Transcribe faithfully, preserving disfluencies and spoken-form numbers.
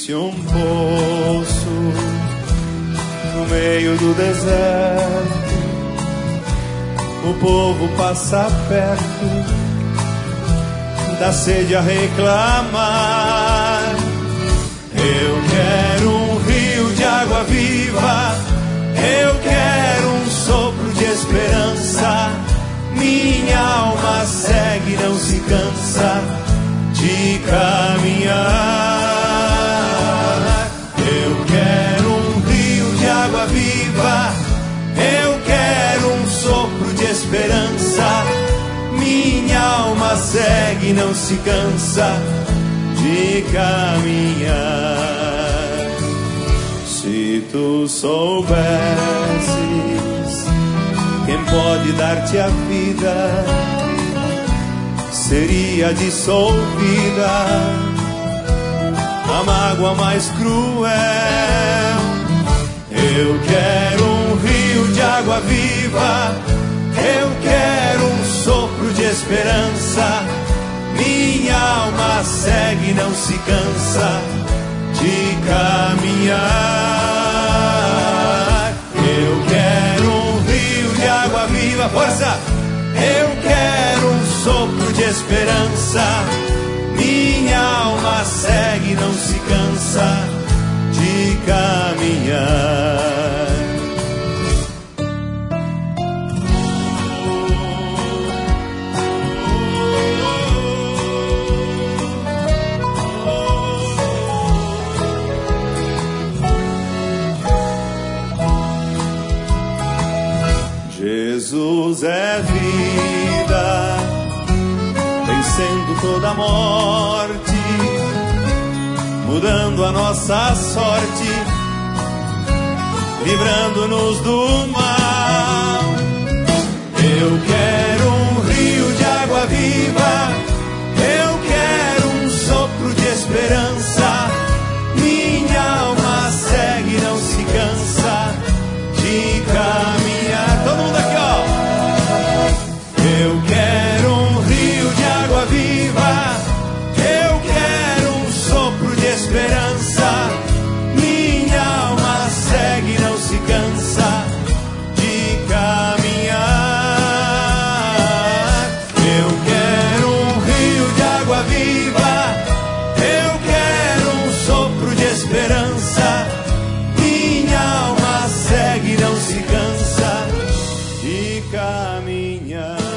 Existe um poço no meio do deserto. O povo passa perto, da sede a reclamar. Eu quero um rio de água viva, eu quero um sopro de esperança. Minha alma segue, não se cansa de caminhar. Eu quero um rio de água viva, eu quero um sopro de esperança. Minha alma segue, não se cansa de caminhar. Se tu soubesses quem pode dar-te a vida, seria dissolvida a mágoa mais cruel. Eu quero um rio de água viva, eu quero um sopro de esperança. Minha alma segue, não se cansa de caminhar. Eu quero um rio de água viva, força! Eu quero um sopro de esperança. Minha alma segue, não se cansa de caminhar. Jesus é vida, vencendo toda a morte, mudando a nossa sorte, livrando-nos do mal. Eu quero um rio de água viva, eu quero um sopro de esperança. Minha alma segue, não se cansa de caminhar. Todo mundo aqui, ó. Eu quero um rio de água viva, eu quero um sopro de esperança. Minha alma segue, não se cansa de caminhar. Eu quero um rio de água viva, eu quero um sopro de esperança. Minha alma segue, não se cansa de caminhar.